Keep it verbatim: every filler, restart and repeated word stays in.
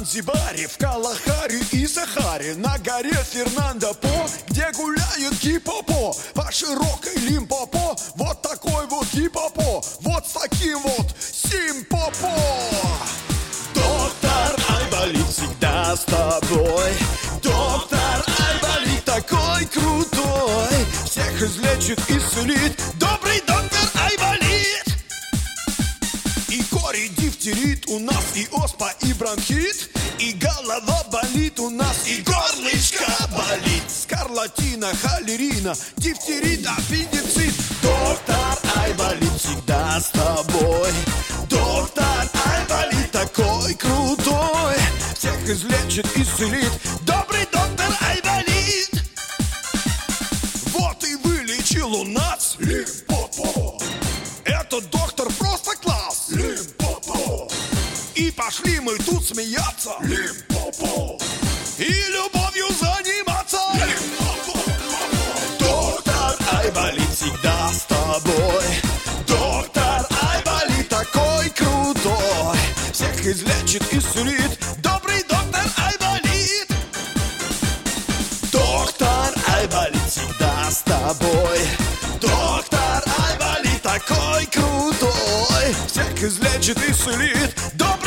Занзибаре, в Калахаре и Сахаре, на горе Фернандо По, где гуляет гипопо, по широкой Лимпопо, вот такой вот гипопо, вот с таким вот симпопо. Доктор Айболит всегда с тобой, доктор Айболит такой крутой, всех излечит, исцелит, добрый доктор Айболит. И корень дифтерит у нас, и оспа, и бронхит, и голова болит у нас, и горлышко болит. Скарлатина, холерина, дифтерит, аппендицит. Доктор Айболит всегда с тобой, доктор Айболит такой крутой, всех излечит, исцелит, добрый доктор Айболит. Вот и вылечил у нас Лимпопо. Этот доктор просто класс. Лимпопо. И пошли мы тут смеяться. Лимпопо. И любовью заниматься. Лимпопо. Доктор Айболит всегда с тобой, доктор Айболит такой крутой, всех излечит, исцелит, добрый доктор Айболит. Доктор Айболит всегда с тобой, доктор Айболит такой крутой, всех излечит, исцелит, добрый